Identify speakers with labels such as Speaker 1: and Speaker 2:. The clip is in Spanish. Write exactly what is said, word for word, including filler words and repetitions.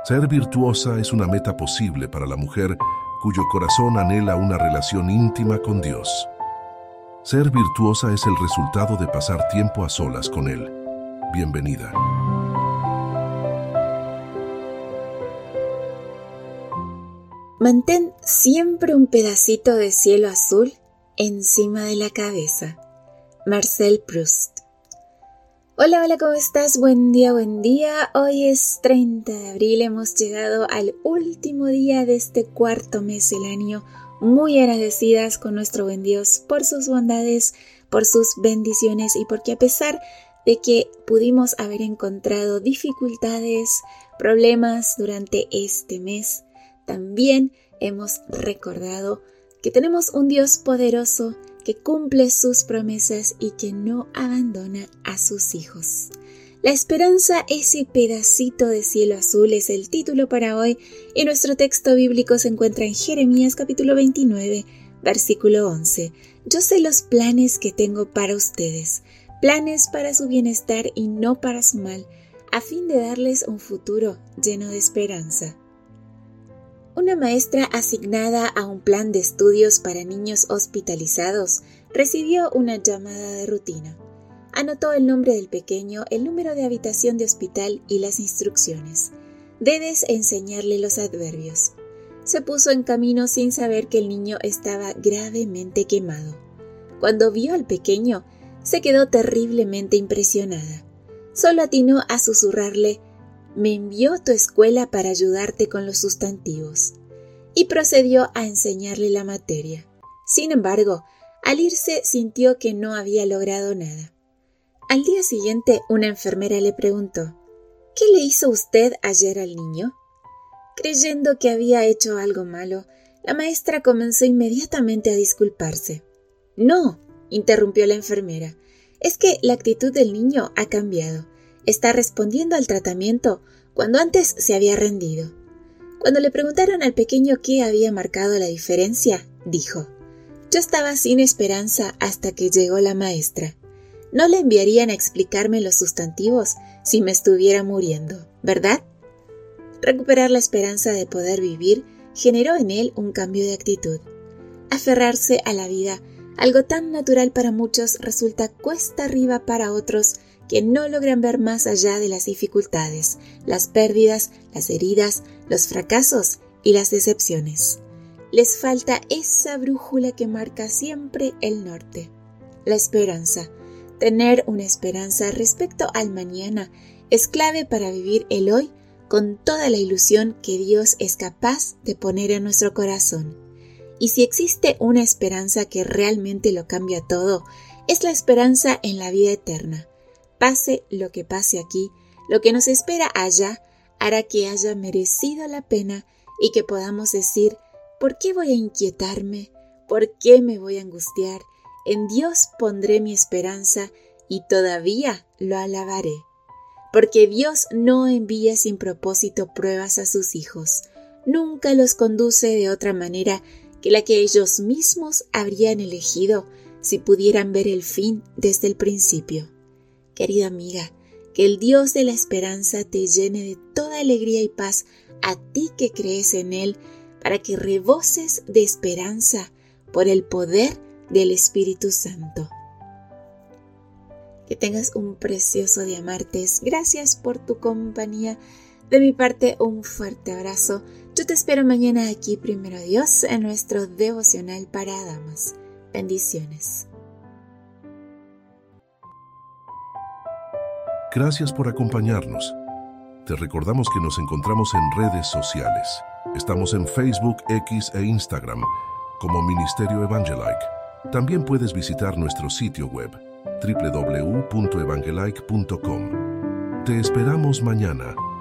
Speaker 1: Ser virtuosa es una meta posible para la mujer cuyo corazón anhela una relación íntima con Dios. Ser virtuosa es el resultado de pasar tiempo a solas con Él. Bienvenida.
Speaker 2: Mantén siempre un pedacito de cielo azul encima de la cabeza. Marcel Proust. Hola, hola, ¿cómo estás? Buen día, buen día. Hoy es treinta de abril, hemos llegado al último día de este cuarto mes del año, muy agradecidas con nuestro buen Dios por sus bondades, por sus bendiciones y porque a pesar de que pudimos haber encontrado dificultades, problemas durante este mes, también hemos recordado que tenemos un Dios poderoso que cumple sus promesas y que no abandona a sus hijos. La esperanza, ese pedacito de cielo azul, es el título para hoy y nuestro texto bíblico se encuentra en Jeremías capítulo veintinueve, versículo once. Yo sé los planes que tengo para ustedes, planes para su bienestar y no para su mal, a fin de darles un futuro lleno de esperanza. Una maestra asignada a un plan de estudios para niños hospitalizados recibió una llamada de rutina. Anotó el nombre del pequeño, el número de habitación de hospital y las instrucciones. Debes enseñarle los adverbios. Se puso en camino sin saber que el niño estaba gravemente quemado. Cuando vio al pequeño, se quedó terriblemente impresionada. Solo atinó a susurrarle: «Me envió tu escuela para ayudarte con los sustantivos», y procedió a enseñarle la materia. Sin embargo, al irse sintió que no había logrado nada. Al día siguiente, una enfermera le preguntó: «¿Qué le hizo usted ayer al niño?». Creyendo que había hecho algo malo, la maestra comenzó inmediatamente a disculparse. «No», interrumpió la enfermera, «es que la actitud del niño ha cambiado. Está respondiendo al tratamiento cuando antes se había rendido». Cuando le preguntaron al pequeño qué había marcado la diferencia, dijo: «Yo estaba sin esperanza hasta que llegó la maestra. No le enviarían a explicarme los sustantivos si me estuviera muriendo, ¿verdad?». Recuperar la esperanza de poder vivir generó en él un cambio de actitud. Aferrarse a la vida, algo tan natural para muchos, resulta cuesta arriba para otros que no logran ver más allá de las dificultades, las pérdidas, las heridas, los fracasos y las decepciones. Les falta esa brújula que marca siempre el norte, la esperanza. Tener una esperanza respecto al mañana es clave para vivir el hoy con toda la ilusión que Dios es capaz de poner en nuestro corazón. Y si existe una esperanza que realmente lo cambia todo, es la esperanza en la vida eterna. Pase lo que pase aquí, lo que nos espera allá hará que haya merecido la pena y que podamos decir: ¿por qué voy a inquietarme? ¿Por qué me voy a angustiar? En Dios pondré mi esperanza y todavía lo alabaré. Porque Dios no envía sin propósito pruebas a sus hijos. Nunca los conduce de otra manera que la que ellos mismos habrían elegido si pudieran ver el fin desde el principio. Querida amiga, que el Dios de la esperanza te llene de toda alegría y paz a ti que crees en Él, para que reboses de esperanza por el poder del Espíritu Santo. Que tengas un precioso día martes. Gracias por tu compañía. De mi parte, un fuerte abrazo. Yo te espero mañana aquí, primero Dios, en nuestro devocional para damas. Bendiciones.
Speaker 1: Gracias por acompañarnos. Te recordamos que nos encontramos en redes sociales. Estamos en Facebook, X e Instagram como Ministerio Evangelike. También puedes visitar nuestro sitio web doble u doble u doble u punto evangelike punto com. Te esperamos mañana.